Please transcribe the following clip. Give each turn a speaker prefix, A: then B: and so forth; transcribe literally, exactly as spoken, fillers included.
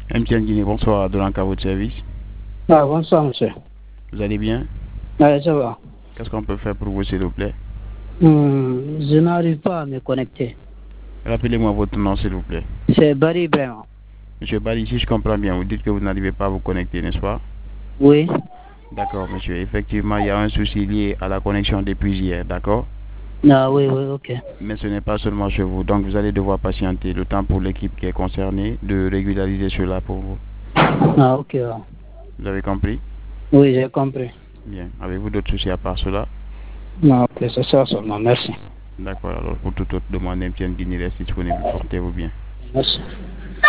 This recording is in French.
A: M T N Guinée, bonsoir, Dolanka, votre service.
B: Ah, bonsoir, monsieur.
A: Vous allez bien?
B: Ouais, ça va.
A: Qu'est-ce qu'on peut faire pour vous, s'il vous plaît?
B: Hum, je n'arrive pas à me connecter.
A: Rappelez-moi votre nom, s'il vous plaît.
B: C'est Barry Ibrahim.
A: Monsieur Bali, si je comprends bien, vous dites que vous n'arrivez pas à vous connecter, n'est-ce pas?
B: Oui.
A: D'accord, monsieur. Effectivement, il y a un souci lié à la connexion depuis hier, d'accord?
B: Ah, oui, oui, ok.
A: Mais ce n'est pas seulement chez vous, donc vous allez devoir patienter le temps pour l'équipe qui est concernée de régulariser cela pour vous.
B: Ah, ok. Ouais.
A: Vous avez compris?
B: Oui, j'ai compris.
A: Bien. Avez-vous d'autres soucis à part cela?
B: Ah, ok, c'est ça seulement. Merci.
A: D'accord, alors pour toute autre demande, M T N Guinée reste disponible. Portez-vous bien.
B: Merci.